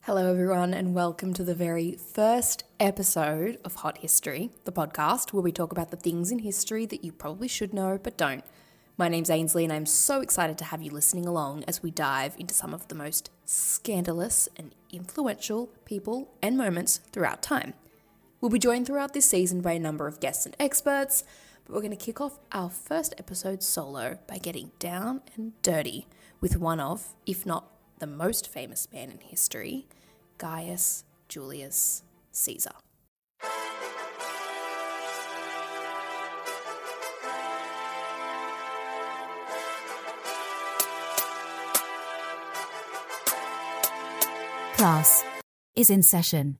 Hello, everyone, and welcome to the very first episode of Hot History, the podcast where we talk about the things in history that you probably should know but don't. My name's Ainsley, and I'm so excited to have you listening along as we dive into some of the most scandalous and influential people and moments throughout time. We'll be joined throughout this season by a number of guests and experts, but we're going to kick off our first episode solo by getting down and dirty with one of, if not the most famous man in history, Gaius Julius Caesar. Class is in session.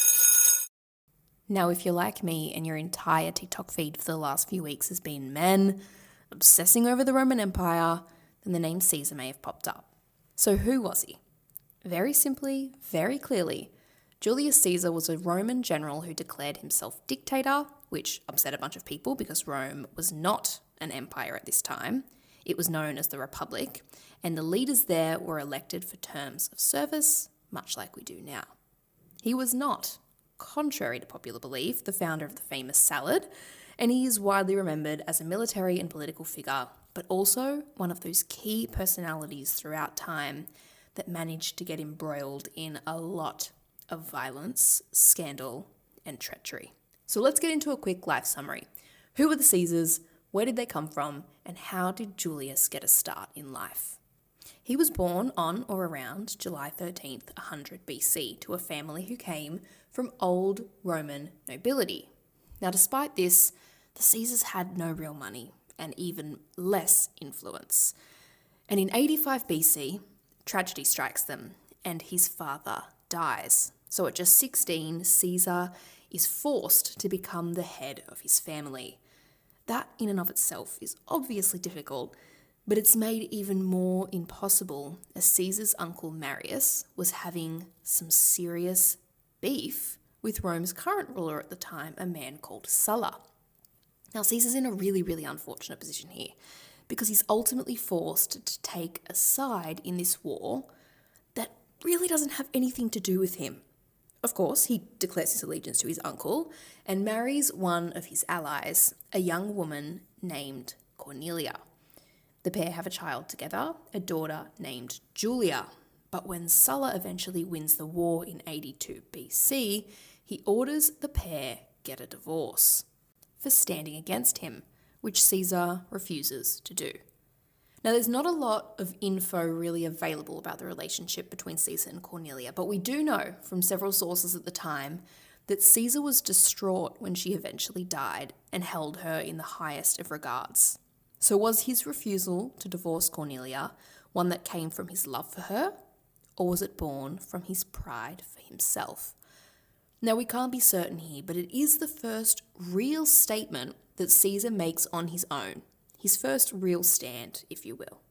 Now, if you're like me and your entire TikTok feed for the last few weeks has been men obsessing over the Roman Empire, then the name Caesar may have popped up. So who was he? Very simply, very clearly, Julius Caesar was a Roman general who declared himself dictator, which upset a bunch of people because Rome was not an empire at this time. It was known as the Republic, and the leaders there were elected for terms of service, much like we do now. He was not, contrary to popular belief, the founder of the famous salad, and he is widely remembered as a military and political figure, but also one of those key personalities throughout time that managed to get embroiled in a lot of violence, scandal, and treachery. So let's get into a quick life summary. Who were the Caesars? Where did they come from? And how did Julius get a start in life? He was born on or around July 13th, 100 BC, to a family who came from old Roman nobility. Now, despite this, the Caesars had no real money and even less influence. And in 85 BC, tragedy strikes them and his father dies. So at just 16, Caesar is forced to become the head of his family. That in and of itself is obviously difficult, but it's made even more impossible as Caesar's uncle Marius was having some serious beef with Rome's current ruler at the time, a man called Sulla. Now, Caesar's in a really, really unfortunate position here because he's ultimately forced to take a side in this war that really doesn't have anything to do with him. Of course, he declares his allegiance to his uncle and marries one of his allies, a young woman named Cornelia. The pair have a child together, a daughter named Julia. But when Sulla eventually wins the war in 82 BC, he orders the pair get a divorce for standing against him, which Caesar refuses to do. Now, there's not a lot of info really available about the relationship between Caesar and Cornelia, but we do know from several sources at the time that Caesar was distraught when she eventually died and held her in the highest of regards. So was his refusal to divorce Cornelia one that came from his love for her, or was it born from his pride for himself? Now, we can't be certain here, but it is the first real statement that Caesar makes on his own, his first real stand, if you will.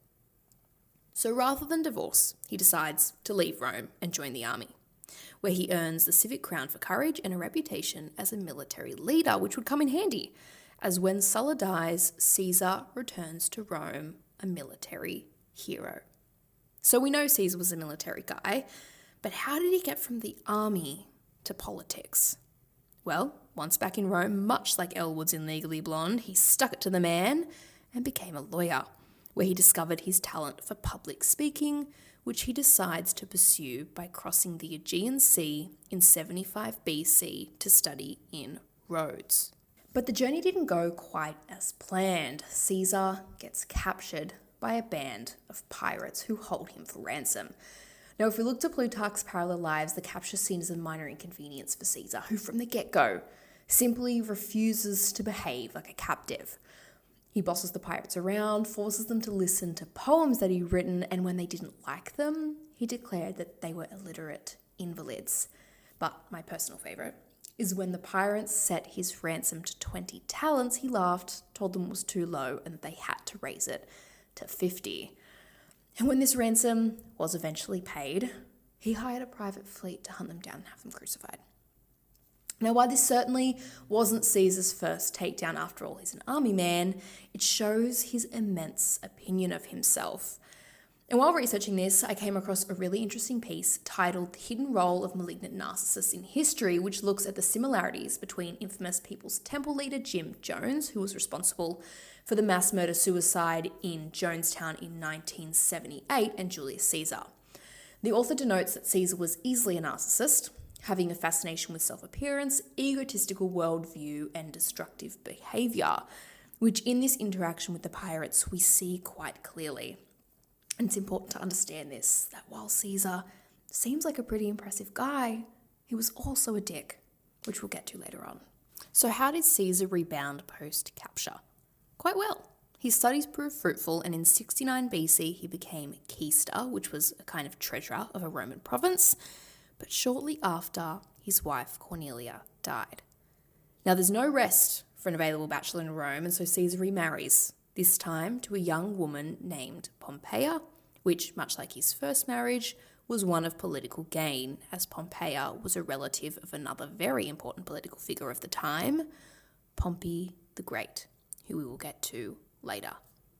So rather than divorce, he decides to leave Rome and join the army, where he earns the civic crown for courage and a reputation as a military leader, which would come in handy, as when Sulla dies, Caesar returns to Rome a military hero. So we know Caesar was a military guy, but how did he get from the army to politics? Well, once back in Rome, much like Elle Woods in Legally Blonde, he stuck it to the man and became a lawyer, where he discovered his talent for public speaking, which he decides to pursue by crossing the Aegean Sea in 75 BC to study in Rhodes. But the journey didn't go quite as planned. Caesar gets captured by a band of pirates who hold him for ransom. Now, if we look to Plutarch's Parallel Lives, the capture is seen as a minor inconvenience for Caesar, who from the get-go simply refuses to behave like a captive. He bosses the pirates around, forces them to listen to poems that he'd written, and when they didn't like them, he declared that they were illiterate invalids. But my personal favourite is when the pirates set his ransom to 20 talents, he laughed, told them it was too low, and that they had to raise it to 50. And when this ransom was eventually paid, he hired a private fleet to hunt them down and have them crucified. Now, while this certainly wasn't Caesar's first takedown, after all, he's an army man, it shows his immense opinion of himself. And while researching this, I came across a really interesting piece titled The Hidden Role of Malignant Narcissists in History, which looks at the similarities between infamous People's Temple leader Jim Jones, who was responsible for the mass murder-suicide in Jonestown in 1978, and Julius Caesar. The author denotes that Caesar was easily a narcissist, having a fascination with self-appearance, egotistical worldview, and destructive behaviour, which in this interaction with the pirates we see quite clearly. And it's important to understand this, that while Caesar seems like a pretty impressive guy, he was also a dick, which we'll get to later on. So how did Caesar rebound post-capture? Quite well. His studies proved fruitful, and in 69 BC he became quaestor, which was a kind of treasurer of a Roman province, but shortly after, his wife Cornelia died. Now there's no rest for an available bachelor in Rome, and so Caesar remarries, this time to a young woman named Pompeia, which, much like his first marriage, was one of political gain, as Pompeia was a relative of another very important political figure of the time, Pompey the Great, who we will get to later.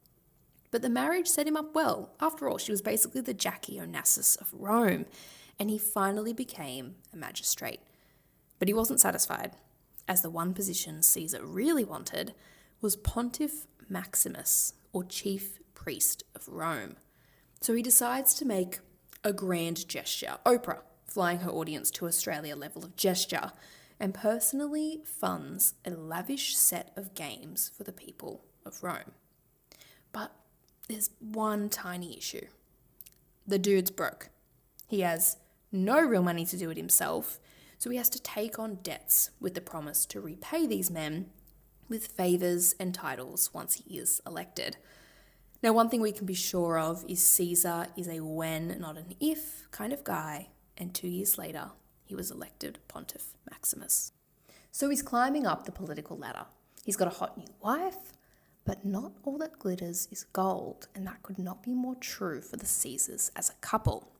But the marriage set him up well. After all, she was basically the Jackie Onassis of Rome, and he finally became a magistrate. But he wasn't satisfied, as the one position Caesar really wanted was Pontiff Maximus, or chief priest of Rome. So he decides to make a grand gesture, Oprah, flying her audience to Australia level of gesture, and personally funds a lavish set of games for the people of Rome. But there's one tiny issue. The dude's broke. He has no real money to do it himself, so he has to take on debts with the promise to repay these men with favours and titles once he is elected. Now, one thing we can be sure of is Caesar is a when, not an if, kind of guy, and 2 years later, he was elected Pontiff Maximus. So he's climbing up the political ladder. He's got a hot new wife, but not all that glitters is gold, and that could not be more true for the Caesars as a couple.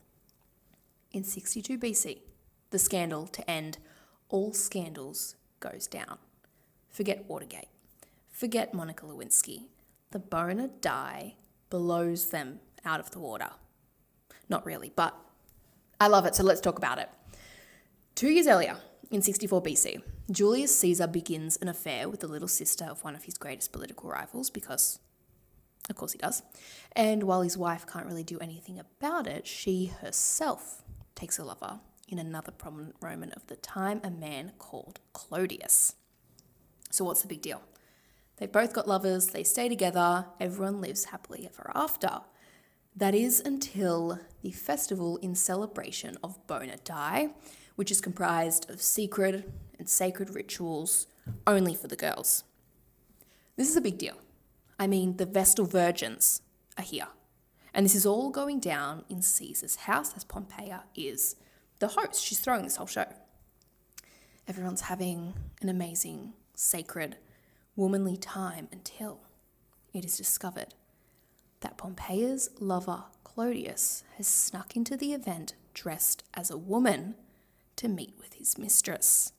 In 62 BC, the scandal to end all scandals goes down. Forget Watergate. Forget Monica Lewinsky. The Bona die blows them out of the water. Not really, but I love it, so let's talk about it. 2 years earlier, in 64 BC, Julius Caesar begins an affair with the little sister of one of his greatest political rivals, because, of course he does. And while his wife can't really do anything about it, she herself takes a lover in another prominent Roman of the time, a man called Clodius. So what's the big deal? They've both got lovers, they stay together, everyone lives happily ever after. That is until the festival in celebration of Bona die, which is comprised of secret and sacred rituals only for the girls. This is a big deal. I mean, the Vestal Virgins are here. And this is all going down in Caesar's house, as Pompeia is the host. She's throwing this whole show. Everyone's having an amazing, sacred, womanly time until it is discovered that Pompeia's lover, Clodius, has snuck into the event dressed as a woman to meet with his mistress.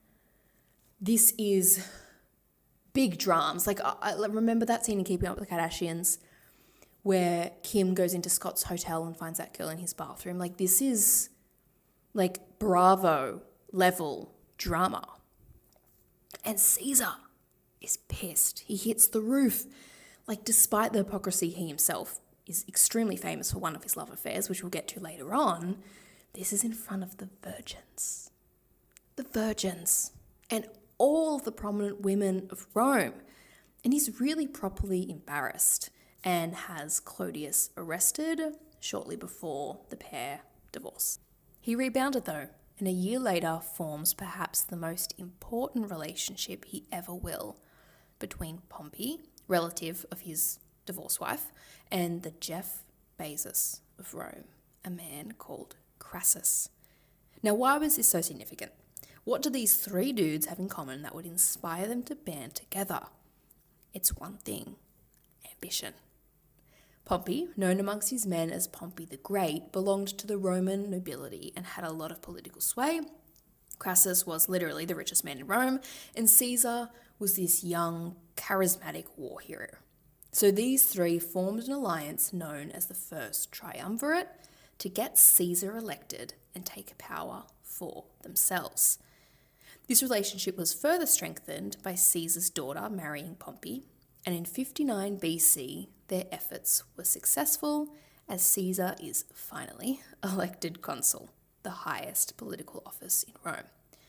This is big dramas. Like, I remember that scene in Keeping Up with the Kardashians where Kim goes into Scott's hotel and finds that girl in his bathroom. Like, this is like Bravo level drama. And Caesar is pissed. He hits the roof. Like, despite the hypocrisy, he himself is extremely famous for one of his love affairs, which we'll get to later on. This is in front of the virgins. The virgins. And all the prominent women of Rome. And he's really properly embarrassed and has Clodius arrested shortly before the pair divorce. He rebounded though, and a year later forms perhaps the most important relationship he ever will between Pompey, relative of his divorced wife, and the Jeff Bezos of Rome, a man called Crassus. Now, why was this so significant? What do these three dudes have in common that would inspire them to band together? It's one thing: ambition. Pompey, known amongst his men as Pompey the Great, belonged to the Roman nobility and had a lot of political sway. Crassus was literally the richest man in Rome, and Caesar was this young, charismatic war hero. So these three formed an alliance known as the First Triumvirate to get Caesar elected and take power for themselves. This relationship was further strengthened by Caesar's daughter marrying Pompey, and in 59 BC their efforts were successful as Caesar is finally elected consul, the highest political office in Rome.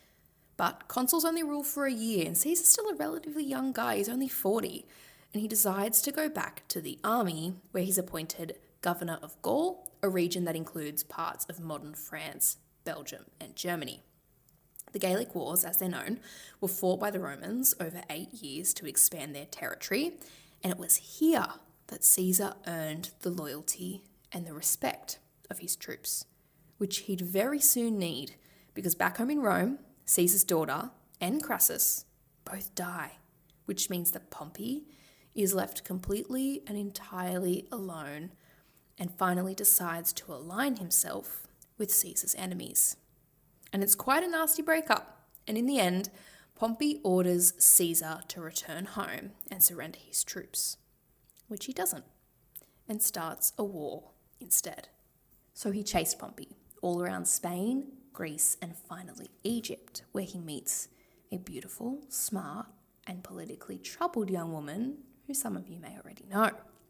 But consuls only rule for a year, and Caesar's still a relatively young guy, he's only 40, and he decides to go back to the army where he's appointed governor of Gaul, a region that includes parts of modern France, Belgium, and Germany. The Gallic Wars, as they're known, were fought by the Romans over 8 years to expand their territory, and it was here that Caesar earned the loyalty and the respect of his troops, which he'd very soon need because back home in Rome, Caesar's daughter and Crassus both die, which means that Pompey is left completely and entirely alone and finally decides to align himself with Caesar's enemies. And it's quite a nasty breakup, and in the end, Pompey orders Caesar to return home and surrender his troops, which he doesn't, and starts a war instead. So he chased Pompey all around Spain, Greece, and finally Egypt, where he meets a beautiful, smart, and politically troubled young woman who some of you may already know.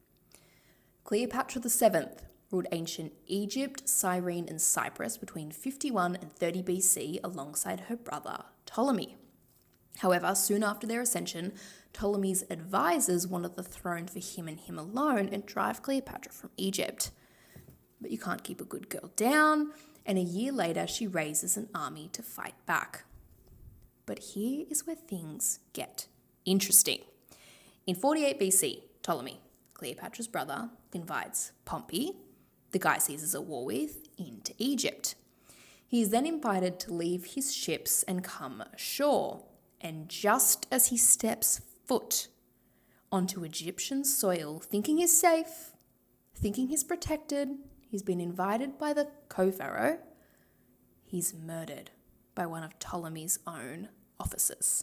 Cleopatra VII ruled ancient Egypt, Cyrene, and Cyprus between 51 and 30 BC alongside her brother Ptolemy. However, soon after their ascension, Ptolemy's advisors wanted the throne for him and him alone and drive Cleopatra from Egypt. But you can't keep a good girl down, and a year later she raises an army to fight back. But here is where things get interesting. In 48 BC, Ptolemy, Cleopatra's brother, invites Pompey, the guy Caesar's at war with, into Egypt. He is then invited to leave his ships and come ashore, and just as he steps foot onto Egyptian soil, thinking he's safe, thinking he's protected, he's been invited by the co-pharaoh, he's murdered by one of Ptolemy's own officers.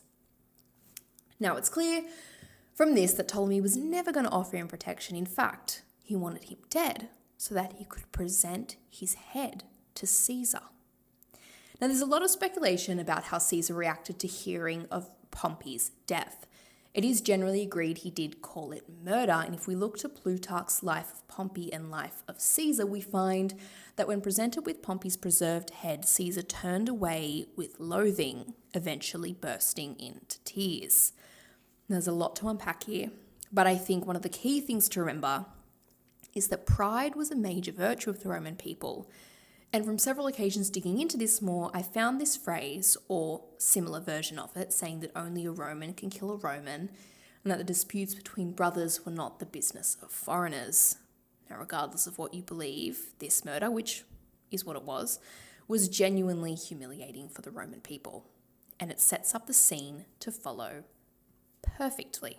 Now it's clear from this that Ptolemy was never going to offer him protection. In fact, he wanted him dead so that he could present his head to Caesar. Now there's a lot of speculation about how Caesar reacted to hearing of Pompey's death. It is generally agreed he did call it murder, and if we look to Plutarch's Life of Pompey and Life of Caesar, we find that when presented with Pompey's preserved head, Caesar turned away with loathing, eventually bursting into tears. There's a lot to unpack here, but I think one of the key things to remember is that pride was a major virtue of the Roman people. And from several occasions digging into this more, I found this phrase, or similar version of it, saying that only a Roman can kill a Roman, and that the disputes between brothers were not the business of foreigners. Now, regardless of what you believe, this murder, which is what it was genuinely humiliating for the Roman people. And it sets up the scene to follow perfectly.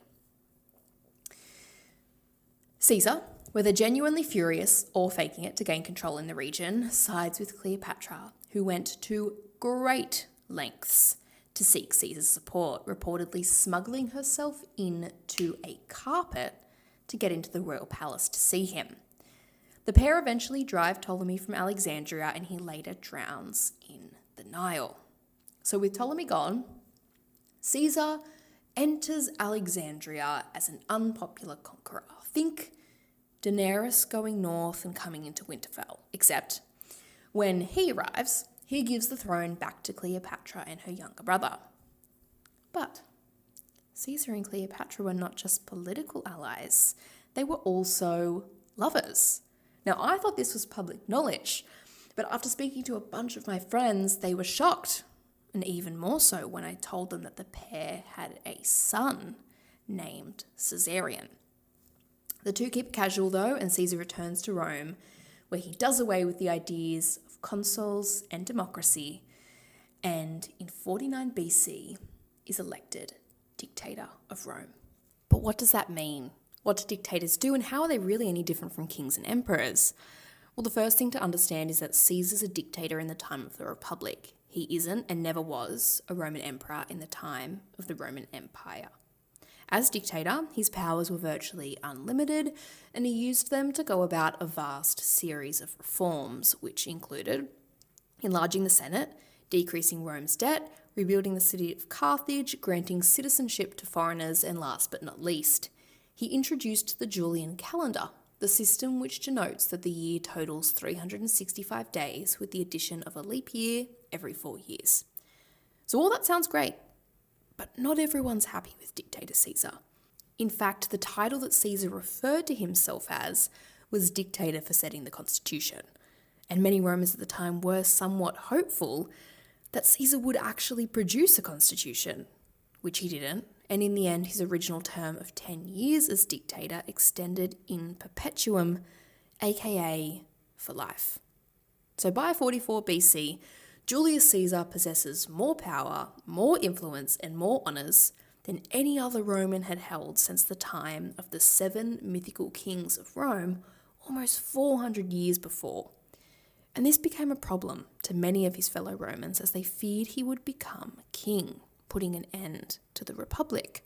Caesar, whether genuinely furious or faking it to gain control in the region, sides with Cleopatra, who went to great lengths to seek Caesar's support, reportedly smuggling herself into a carpet to get into the royal palace to see him. The pair eventually drive Ptolemy from Alexandria, and he later drowns in the Nile. So with Ptolemy gone, Caesar enters Alexandria as an unpopular conqueror. Think Daenerys going north and coming into Winterfell, except when he arrives, he gives the throne back to Cleopatra and her younger brother. But Caesar and Cleopatra were not just political allies, they were also lovers. Now, I thought this was public knowledge, but after speaking to a bunch of my friends, they were shocked, and even more so when I told them that the pair had a son named Caesarion. The two keep it casual though, and Caesar returns to Rome, where he does away with the ideas of consuls and democracy, and in 49 BC is elected dictator of Rome. But what does that mean? What do dictators do, and how are they really any different from kings and emperors? Well, the first thing to understand is that Caesar's a dictator in the time of the Republic. He isn't and never was a Roman emperor in the time of the Roman Empire. As dictator, his powers were virtually unlimited, and he used them to go about a vast series of reforms, which included enlarging the Senate, decreasing Rome's debt, rebuilding the city of Carthage, granting citizenship to foreigners, and last but not least, he introduced the Julian calendar, the system which denotes that the year totals 365 days with the addition of a leap year every 4 years. So all that sounds great, but not everyone's happy with dictator Caesar. In fact, the title that Caesar referred to himself as was dictator for setting the constitution, and many Romans at the time were somewhat hopeful that Caesar would actually produce a constitution, which he didn't, and in the end his original term of 10 years as dictator extended in perpetuum, aka for life. So by 44 BC, Julius Caesar possesses more power, more influence, and more honours than any other Roman had held since the time of the 7 mythical kings of Rome almost 400 years before. And this became a problem to many of his fellow Romans as they feared he would become king, putting an end to the Republic.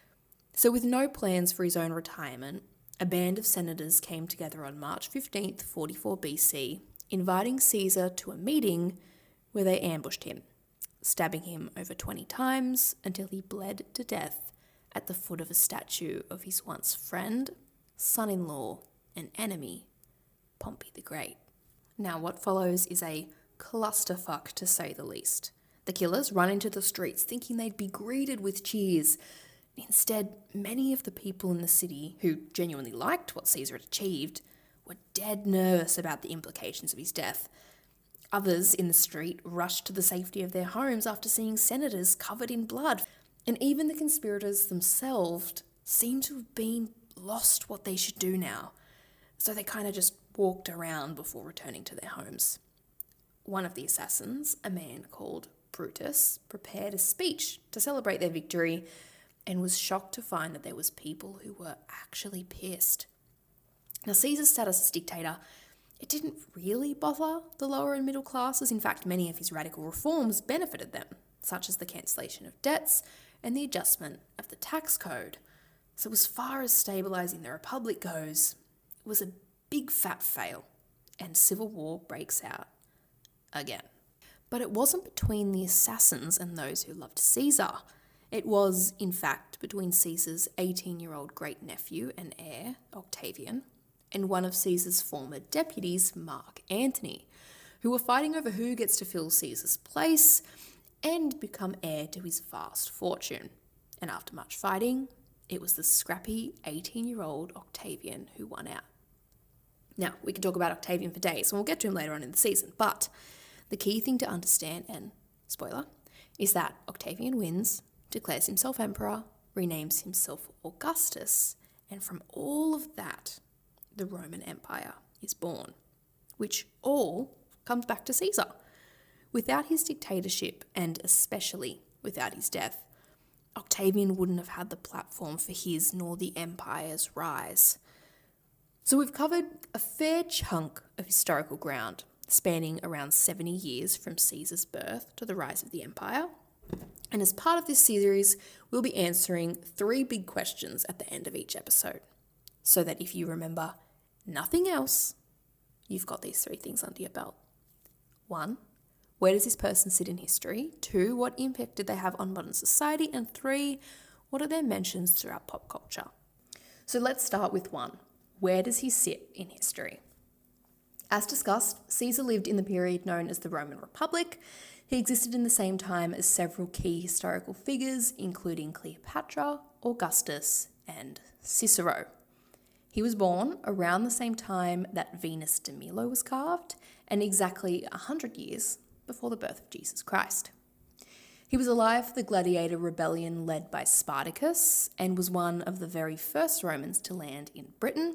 So with no plans for his own retirement, a band of senators came together on March 15th, 44 BC, inviting Caesar to a meeting where they ambushed him, stabbing him over 20 times until he bled to death at the foot of a statue of his once friend, son-in-law, and enemy, Pompey the Great. Now, what follows is a clusterfuck, to say the least. The killers run into the streets thinking they'd be greeted with cheers. Instead, many of the people in the city who genuinely liked what Caesar had achieved were dead nervous about the implications of his death. Others in the street rushed to the safety of their homes after seeing senators covered in blood. And even the conspirators themselves seemed to have been lost what they should do now. So they kind of just walked around before returning to their homes. One of the assassins, a man called Brutus, prepared a speech to celebrate their victory and was shocked to find that there was people who were actually pissed. Now, Caesar's status as dictator, it didn't really bother the lower and middle classes. In fact, many of his radical reforms benefited them, such as the cancellation of debts and the adjustment of the tax code. So as far as stabilising the Republic goes, it was a big fat fail, and civil war breaks out again. But it wasn't between the assassins and those who loved Caesar. It was, in fact, between Caesar's 18-year-old great-nephew and heir, Octavian, and one of Caesar's former deputies, Mark Antony, who were fighting over who gets to fill Caesar's place and become heir to his vast fortune. And after much fighting, it was the scrappy 18-year-old Octavian who won out. Now, we can talk about Octavian for days, and we'll get to him later on in the season, but the key thing to understand, and spoiler, is that Octavian wins, declares himself emperor, renames himself Augustus, and from all of that, the Roman Empire is born, which all comes back to Caesar. Without his dictatorship, and especially without his death, Octavian wouldn't have had the platform for his nor the empire's rise. So we've covered a fair chunk of historical ground, spanning around 70 years from Caesar's birth to the rise of the empire. And as part of this series, we'll be answering 3 big questions at the end of each episode, so that if you remember nothing else, you've got these 3 things under your belt. 1, where does this person sit in history? 2, what impact did they have on modern society? And 3, what are their mentions throughout pop culture? So let's start with 1. Where does he sit in history? As discussed, Caesar lived in the period known as the Roman Republic. He existed in the same time as several key historical figures, including Cleopatra, Augustus, and Cicero. He was born around the same time that Venus de Milo was carved, and exactly 100 years before the birth of Jesus Christ. He was alive for the gladiator rebellion led by Spartacus, and was one of the very first Romans to land in Britain.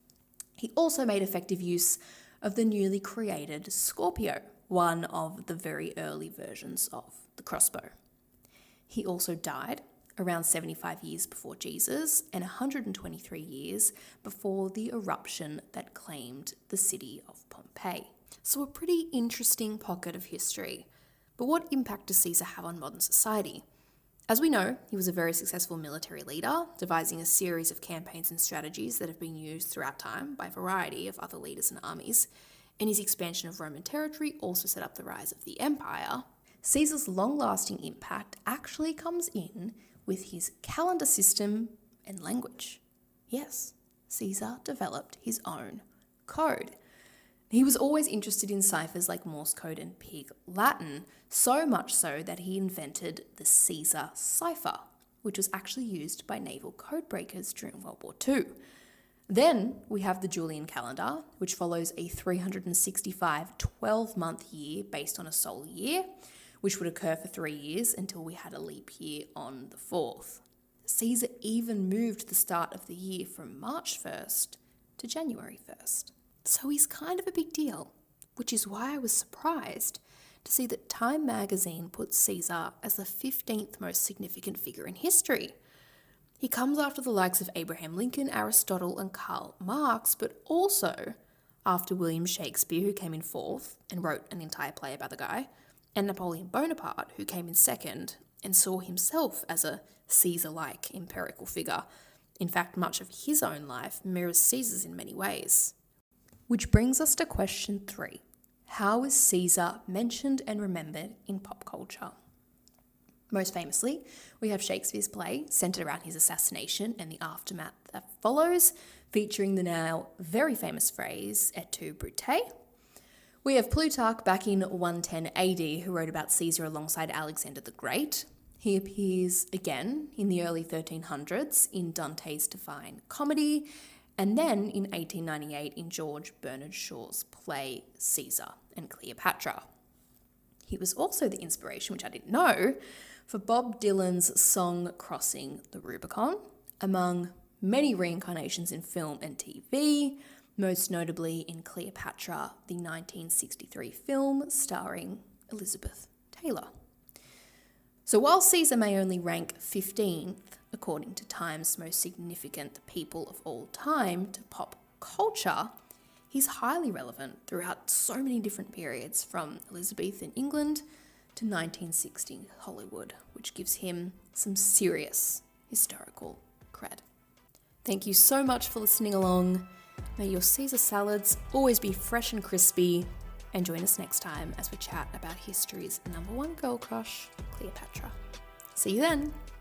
He also made effective use of the newly created Scorpio, one of the very early versions of the crossbow. He also died around 75 years before Jesus and 123 years before the eruption that claimed the city of Pompeii. So a pretty interesting pocket of history. But what impact does Caesar have on modern society? As we know, he was a very successful military leader, devising a series of campaigns and strategies that have been used throughout time by a variety of other leaders and armies, and his expansion of Roman territory also set up the rise of the empire. Caesar's long-lasting impact actually comes in with his calendar system and language. Yes, Caesar developed his own code. He was always interested in ciphers like Morse code and Pig Latin, so much so that he invented the Caesar cipher, which was actually used by naval codebreakers during World War II. Then we have the Julian calendar, which follows a 365 12-month year based on a solar year, which would occur for 3 years until we had a leap year on the 4th. Caesar even moved the start of the year from March 1st to January 1st. So he's kind of a big deal, which is why I was surprised to see that Time magazine puts Caesar as the 15th most significant figure in history. He comes after the likes of Abraham Lincoln, Aristotle, and Karl Marx, but also after William Shakespeare, who came in 4th and wrote an entire play about the guy, and Napoleon Bonaparte, who came in 2nd and saw himself as a Caesar-like empirical figure. In fact, much of his own life mirrors Caesar's in many ways. Which brings us to question 3. How is Caesar mentioned and remembered in pop culture? Most famously, we have Shakespeare's play centred around his assassination and the aftermath that follows, featuring the now very famous phrase, et tu, Brute? We have Plutarch back in 110 AD who wrote about Caesar alongside Alexander the Great. He appears again in the early 1300s in Dante's Divine Comedy, and then in 1898 in George Bernard Shaw's play Caesar and Cleopatra. He was also the inspiration, which I didn't know, for Bob Dylan's song Crossing the Rubicon, among many reincarnations in film and TV, most notably in Cleopatra, the 1963 film starring Elizabeth Taylor. So while Caesar may only rank 15th according to Time's most significant people of all time to pop culture, he's highly relevant throughout so many different periods, from Elizabethan England to 1960 Hollywood, which gives him some serious historical cred. Thank you so much for listening along. May your Caesar salads always be fresh and crispy, and join us next time as we chat about history's #1 girl crush, Cleopatra. See you then!